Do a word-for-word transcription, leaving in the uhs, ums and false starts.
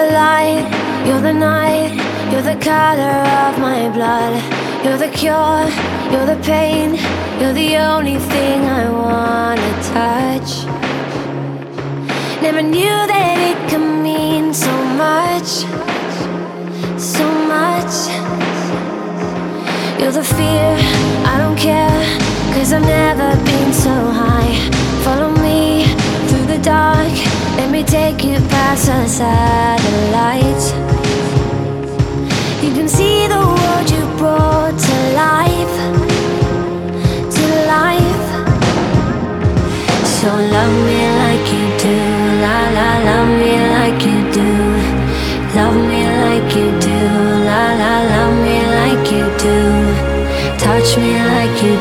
the light, you're the night, you're the color of my blood. You're the cure, you're the pain, you're the only thing I wanna touch. Never knew that it could mean so much, so much. You're the fear, I don't care, cause I've never been so high. Follow me through the dark, let me take you past the satellites. You can see the world you brought to life, to life. So love me like you do, la la, love me like you do. Love me like you do, la la, love me like you do. Touch me like you